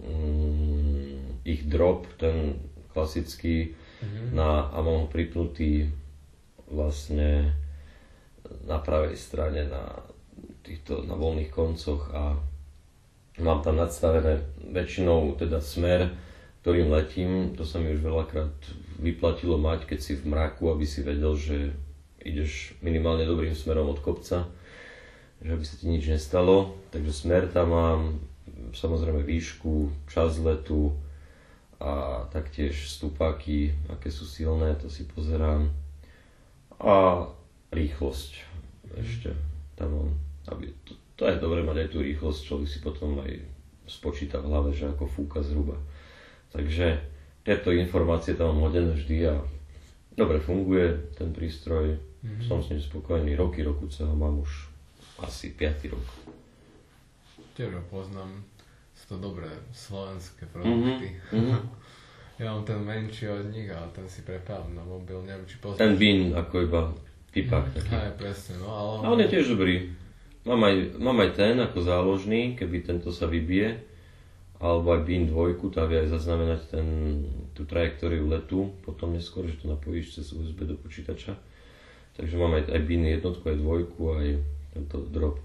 ich drop, ten klasický, a mám ho pripnutý vlastne na pravej strane na voľných koncoch a mám tam nadstavené väčšinou teda smer, ktorým letím. To sa mi už veľakrát vyplatilo mať, keď si v mraku, aby si vedel, že ideš minimálne dobrým smerom od kopca, že aby sa ti nič nestalo. Takže smer tam mám, samozrejme výšku, čas letu a taktiež stupáky, aké sú silné, to si pozerám. A rýchlosť ešte tam mám. To je dobré mať aj tú rýchlosť, človek si potom aj spočíta v hlave, že ako fúka zhruba. Takže tieto informácie tam mám hodené vždy a dobre funguje ten prístroj. Som s ním spokojný, roky ho mám už asi 5. rok. Tiež ho poznám, sú to dobré slovenské produkty. Ja mám ten menší od nich a ten si prepávam na mobil, neviem či poznáš. Ten Bean ako iba pipák taký. Aj presne, no ale... A on je tiež dobrý. Mám aj ten ako záložný, keby tento sa vybije, alebo aj Bean 2, tá vie aj zaznamenať tú trajektóriu letu, potom neskôr, že to napojíš cez USB do počítača. Takže mám aj Bean 1, aj 2, aj tento drop.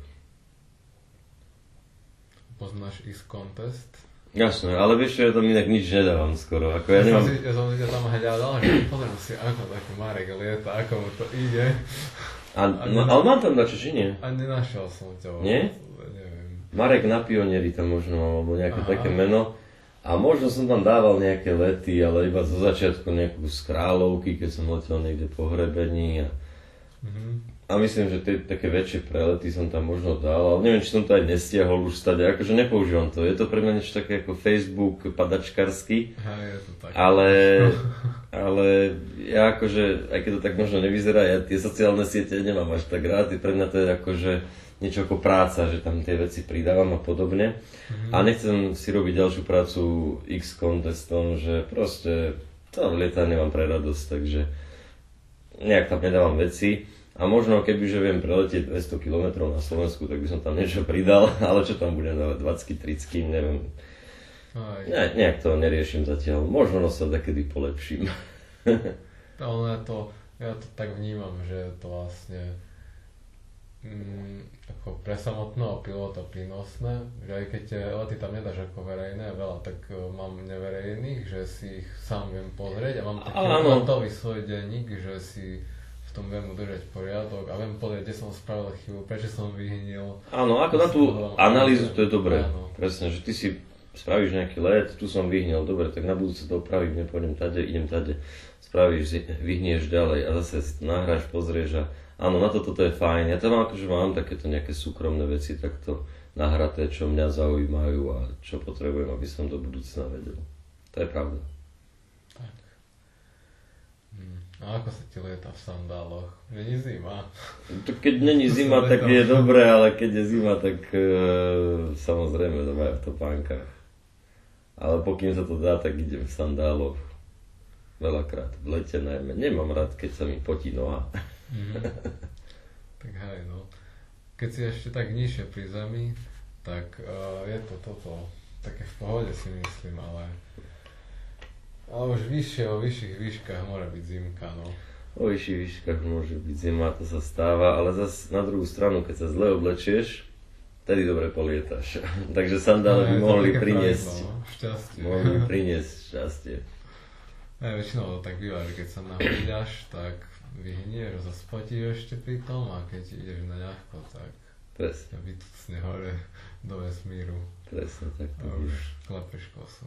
Poznáš X-Contest? Jasné, ale vieš čo, ja tam inak nič nedávam skoro. Ako ja som si tam hľadal, že pozriem si, ako taký Marek lieta, ako mu to ide. Ale mám tam dačo, či nie? A nenašiel som ťa. Nie? Neviem. Marek na Pionieri tam možno, alebo nejaké také meno. A možno som tam dával nejaké lety, ale iba zo začiatku nejakú z Kráľovky, keď som letel niekde po hrebení. A myslím, že tie také väčšie prelety som tam možno dal, ale neviem, či som to aj nestiahol už stade, akože nepoužívam to. Je to pre mňa niečo také ako Facebook padačkarský. Je to tak. Ale ja akože, aj keď to tak možno nevyzerá, ja tie sociálne siete nemám až tak rád. Pre mňa to je akože niečo ako práca, že tam tie veci pridávam a podobne. A nechcem si robiť ďalšiu prácu X-contestom, že proste to lietanie mám pre radosť, takže nejak tam nedávam veci. A možno kebyže viem preletieť 200 km na Slovensku, tak by som tam niečo pridal, ale čo tam budem dávať, 20-30, neviem. Nejak to neriešim zatiaľ, možno sa takedy polepším. Ale ja to tak vnímam, že je to vlastne ako pre samotného pilota prínosné, že aj keď tie lety tam nedáš ako verejné veľa, tak mám neverejných, že si ich sám viem pozrieť a mám taký letový svoj denník, že si v tom viem udržať poriadok a viem povedať, kde som spravil chybu, prečo som vyhnil. Áno, ako na tú analýzu to je dobré. Presne, že ty si spravíš nejaký let, tu som vyhnil, dobre, tak na budúce to opravím, nepôjdem tade, idem tade. Spravíš, vyhnieš ďalej a zase si to nahráš, pozrieš a áno, na toto je fajn. Ja tam akože mám takéto nejaké súkromné veci takto nahraté, čo mňa zaujímajú a čo potrebujem, aby som do budúcna vedel. To je pravda. A ako sa ti lieta v sandáloch? Není zima? Keď není zima, tak je dobré, ale keď je zima, tak samozrejme doma v topánkach. Ale pokým sa to dá, tak idem v sandáloch. Veľakrát, v lete najmä. Nemám rád, keď sa mi potí noha. Tak hej, no. keď si ešte tak nižšie pri zemi, tak je to toto také v pohode si myslím, ale už vyššie, o vyšších výškach môže byť zimka, no. O vyšších výškach môže byť zima, to sa stáva, ale zas na druhú stranu, keď sa zle oblečieš, vtedy dobre polietáš. Takže sandále by mohli priniesť, šťastie. mohli by priniesť šťastie. Väčšinou to tak býva, že keď sa nahoďaš, tak vyhnieš, zaspotíš ešte pri tom a keď ideš na ľahko, tak Presne, vytucne hore do vesmíru presne tak to a býva. už klepeš kosu.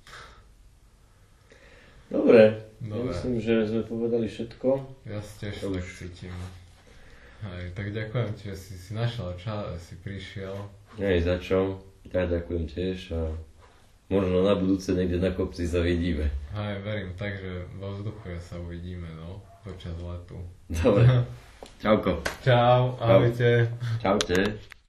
Dobre, ja Dobre. myslím, že sme povedali všetko. Ja si tiež tak cítim. Hej, tak ďakujem ti, že si našiel čas, že si prišiel. Nie za čo, ja ďakujem tiež a možno na budúce niekde na kopci sa vidíme. Hej, verím tak, že vo vzduchu sa uvidíme, no, počas letu. Dobre, čauko. Čau, ahojte. Čaute.